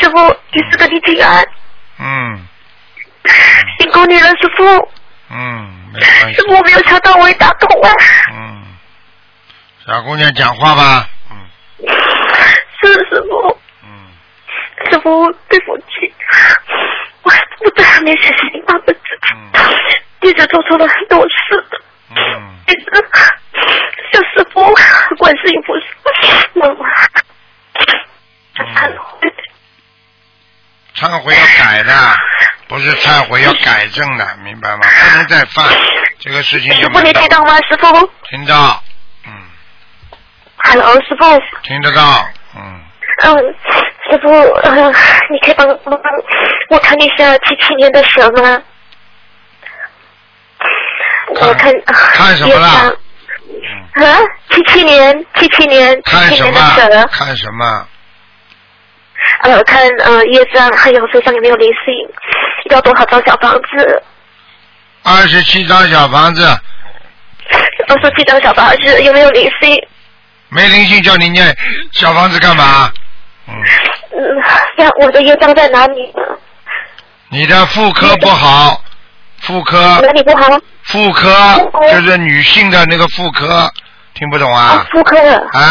师傅，第4个你平安。辛苦你了，师傅。 没关系。 师傅，我没有想到我会打通啊。 小姑娘讲话吧。 是师傅。师傅，对不起，我在上面学习8辈子，一直做错了很多事。一直向师傅、观世音菩萨、妈妈忏悔要改的，不是忏悔要改正的，明白吗？不能再犯这个事情就。 师傅，你听到吗？师傅。 听到。 Hello， 师傅。 听得到。 师傅，你可以帮我看一下77年的蛇吗？我看什么了 ？77年看什么？ 的蛇。 看什么？ 看业障还有身上有没有灵性，要多少张小房子 ？27张小房子。 27张小房子有没有灵性？ 没灵性叫你念小房子干嘛？ 我的业障在哪里呢？ 你的妇科不好，妇科哪里不好？ 妇科就是女性的那个妇科，听不懂啊？ 妇科。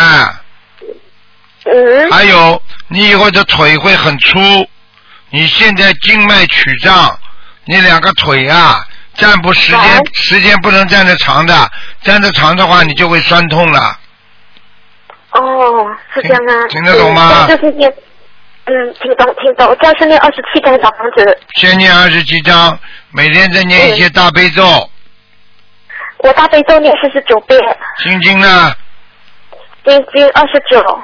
还有你以后的腿会很粗，你现在静脉曲张，你2个腿啊站不时间不能站得长的，站得长的话你就会酸痛了。 是这样啊。 听得懂吗？ 就是念，听懂。这样是念27张小房子。 先念27张，每天再念一些大悲咒。 我大悲咒念49遍。 心经呢？ 心经29。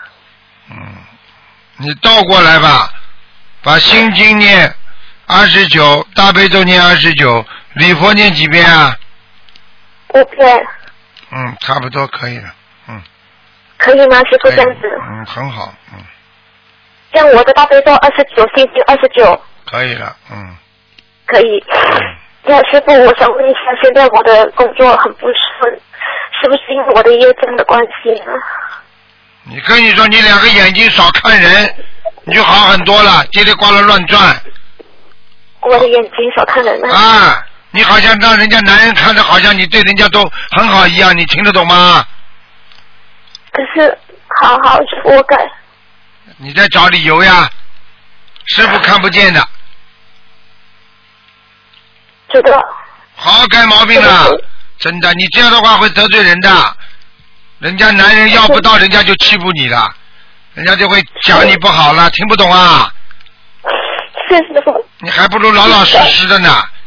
你倒过来吧，把心经念29，大悲咒念29，礼佛念几遍啊 ？5遍。 差不多可以了。 可以吗？师傅这样子。 很好。 像我的大悲咒29，心经29。 可以了。 可以。那师傅，我想问一下，现在我的工作很不顺，是不是因为我的业障的关系呢？ 你跟你说，你2个眼睛少看人，你就好很多了，叽里呱啦乱转。 我的眼睛少看人啊！你好像让人家男人看着好像你对人家都很好一样，你听得懂吗？ 可是，好，师傅，我改。 你在找理由呀？师傅看不见的。 知道。 好好改毛病了，真的，你这样的话会得罪人的。人家男人要不到，人家就欺负你了，人家就会讲你不好了，听不懂啊？ 是师傅。 你还不如老老实实的呢，